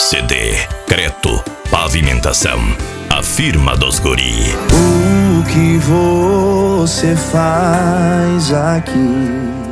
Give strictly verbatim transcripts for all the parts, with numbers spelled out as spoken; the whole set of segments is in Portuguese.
C D Creto Pavimentação, a firma dos guri. O que você faz aqui?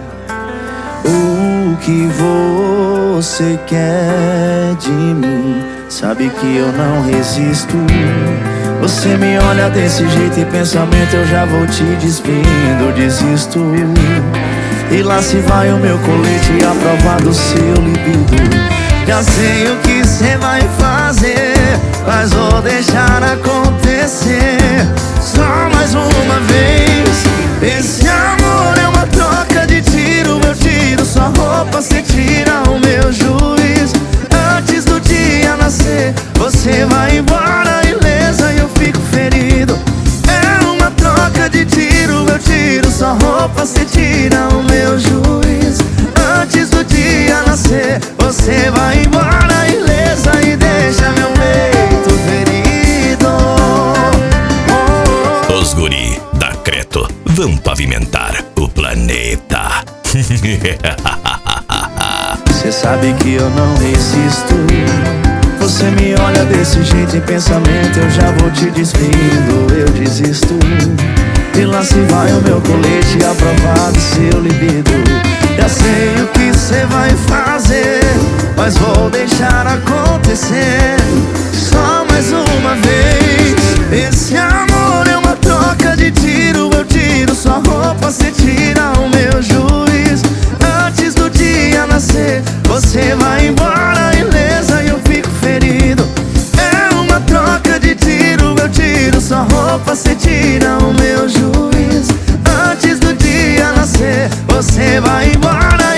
O que você quer de mim? Sabe que eu não resisto. Você me olha desse jeito e pensamento eu já vou te despindo, desisto. E lá se vai o meu colete à prova do seu libido. Já sei o que cê vai fazer, mas vou deixar acontecer. Só mais uma vez. Esse amor é uma troca de tiro. Eu tiro sua roupa, cê tira o meu juiz. Antes do dia nascer, você vai embora ilesa e eu fico ferido. É uma troca de tiro. Eu tiro sua roupa, cê tira o meu juiz. Antes do dia nascer, você vai embora ilesa e deixa meu peito ferido. Oh, oh. Os guri da Creto vão pavimentar o planeta. Cê sabe que eu não resisto. Você me olha desse jeito em pensamento eu já vou te despindo, eu desisto. E lá se vai o meu colete à prova do seu libido. Já sei o que cê vai fazer, mas vou deixar acontecer. Só mais uma vez. Esse amor é uma troca de tiro. Eu tiro sua roupa, cê tira o meu juiz. Antes do dia nascer, você vai embora ilesa e eu fico ferido. É uma troca de tiro. Eu tiro sua roupa, cê tira o meu juiz. Antes do dia nascer, você vai embora